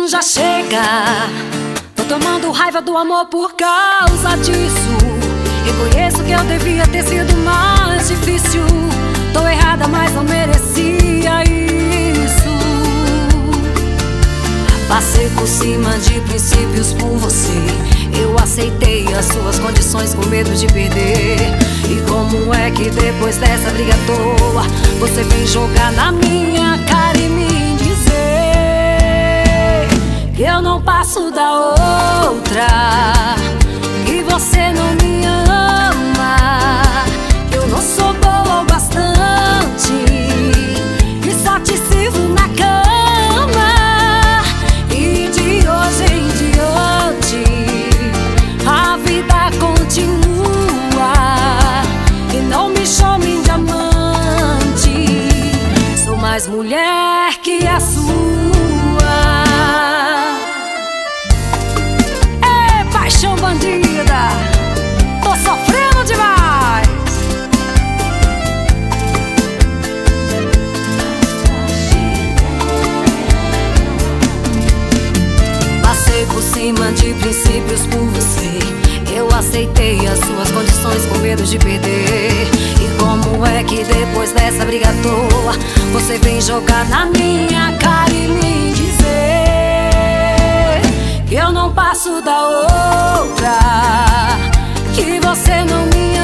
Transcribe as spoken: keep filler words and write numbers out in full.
já chega. Tô tomando raiva do amor por causa disso. Reconheço que eu devia ter sido mais difícil. Tô errada, mas não merecia isso. Passei por cima de princípios por você. Eu aceitei as suas condições com medo de perder. E como é que depois dessa briga à toa você vem jogar na minha cara e me dizer que eu não passo da outra, que você não me ama, que eu não sou boa o bastante e só te sirvo na cama. E de hoje em diante a vida continua e não me chame de amante. Sou mais mulher que a sua. É paixão bandida, tô sofrendo demais. Passei por cima de princípios por você. Eu aceitei as suas condições com medo de perder. E como é que depois dessa briga à toa você vem jogar na minha cara e me dizer que eu não passo da outra, que você não me